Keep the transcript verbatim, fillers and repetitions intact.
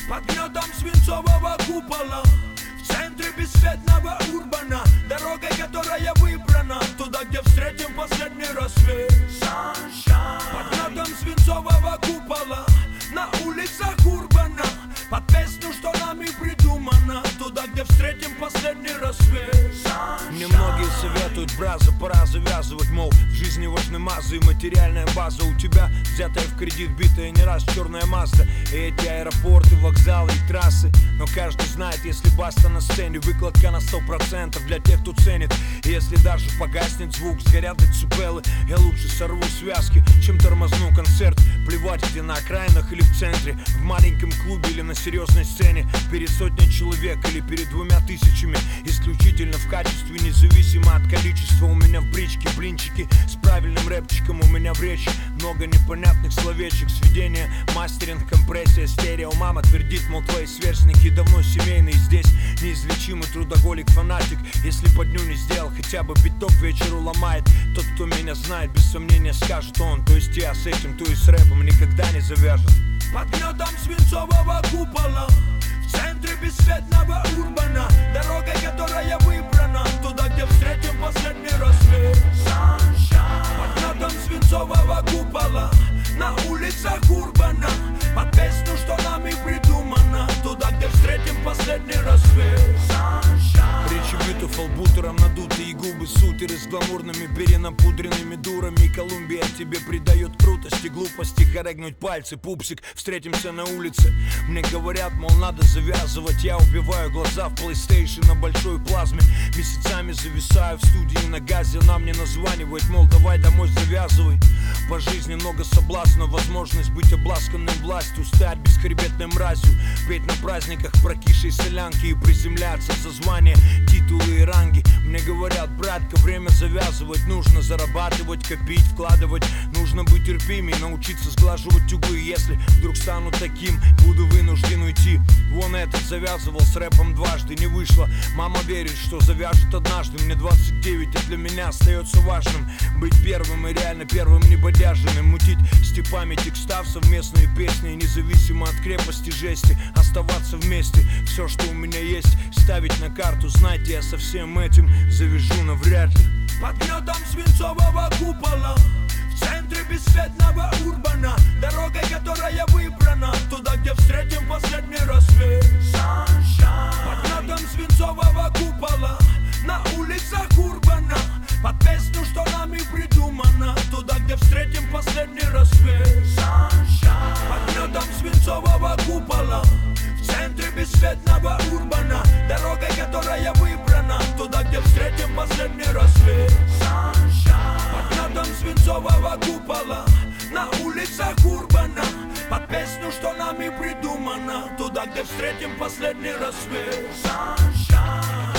Под гнетом свинцового купола, в центре бесцветного урбана, дорогой, которая выбрана, туда, где встретим последний рассвет. Под гнетом свинцового купола, на улицах урбана, под песню, что нами придумано, туда, где встретим последний рассвет. Мне многие советуют, браза, пора завязывать, мол, в жизни важны мазы и материальная база. У тебя взятая в кредит, битая не раз черная Мазда, и эти аэропорты, вокзалы и трассы. Но каждый знает, если баста на сцене, выкладка на сто процентов для тех, кто ценит. И если даже погаснет звук, сгорят децибелы, я лучше сорву связки, чем тормозну концерт. Плевать, где на окраинах или в центре, в маленьком клубе или на серьезной сцене, перед сотней человек или перед двумя тысячами. Исключительно в качестве, независимо от количества. У меня в бричке блинчики с правильным рэпчиком, у меня в речи много непонятных словечек. Сведение, мастеринг, компрессия, стерео. Мама твердит, мол, твои сверстники давно семейные. Здесь неизлечимый трудоголик, фанатик. Если по дню не сделал, хотя бы биток вечеру ломает. Тот, кто меня знает, без сомнения скажет он. То есть я с этим, то и с рэпом никогда не завяжет. Под гнетом свинцового купола, в центре бесцветного урбана, дорогой, которая выбрана, туда, где встретим последний рассвет. Под гнетом свинцового купола, на улицах урбана, под песню, что нами придумано, туда, где встретим последний рассвет. Речи Beautiful, бутером надутые губы, сутеры с гламурными перенапудренными дурами. Колумбия тебе придает крутости, глупости, хорегнуть пальцы, пупсик, встретимся на улице. Мне говорят, мол, надо завязывать, я убиваю глаза в PlayStation на большой плазме. Месяцами зависаю в студии на газе, она мне названивает, мол, давай домой завязывай. По жизни много соблазнов, возможность быть обласканным властью, стать бесхребетной мразью, петь на праздниках прокисшей солянки и приземляться за звание, титулы и ранги. Мне говорят, братка, время завязывать, нужно зарабатывать, копить, вкладывать, нужно быть терпимей, научиться сглаживать углы. Если вдруг стану таким, буду вынужден уйти. Вон этот завязывал с рэпом дважды, не вышло. Мама верит, что завяжет однажды. Мне двадцать девять, а для меня остается важным быть первым и реально первым небодяженным. Мутить степами текстав, совместные песни, независимо от крепости жести, оставаться вместе. Все, что у меня есть, ставить на карту. Знаете, я со всем этим завяжу навряд ли. Под гнетом свинцового купола, в центре бесцветного урбана, дорогой, которая выбрана, туда, где встретим последний рассвет. Под гнетом свинцового купола, на улицах урбана, под песню, что нами придумано, туда, где встретим последний рассвет. Под гнетом свинцового купола, в центре бесцветного урбана, дорогой, которая выбрана, туда, где встретим последний рассвет. Под гнетом свинцового купола, на улицах урбана, под песню, что нами придумано, туда, где встретим последний рассвет.